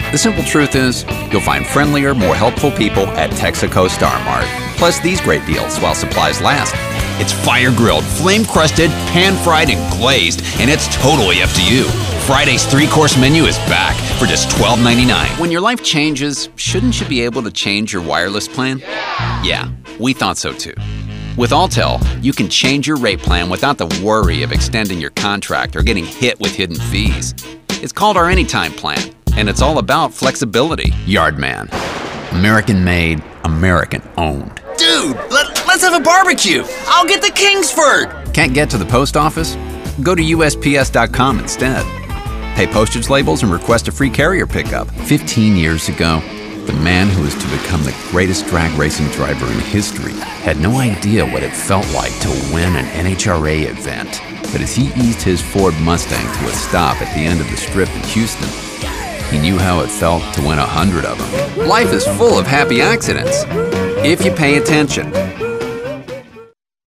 The simple truth is, you'll find friendlier, more helpful people at Texaco Star Mart. Plus these great deals while supplies last. It's fire-grilled, flame-crusted, pan-fried, and glazed, and it's totally up to you. Friday's 3-course menu is back for just $12.99. When your life changes, shouldn't you be able to change your wireless plan? Yeah, we thought so too. With Alltel, you can change your rate plan without the worry of extending your contract or getting hit with hidden fees. It's called our Anytime plan, and it's all about flexibility. Yardman. American-made, American-owned. Dude, let's have a barbecue. I'll get the Kingsford. Can't get to the post office? Go to USPS.com instead. Pay postage labels and request a free carrier pickup. 15 years ago, the man who was to become the greatest drag racing driver in history had no idea what it felt like to win an NHRA event. But as he eased his Ford Mustang to a stop at the end of the strip in Houston, he knew how it felt to win 100 of them. Life is full of happy accidents, if you pay attention.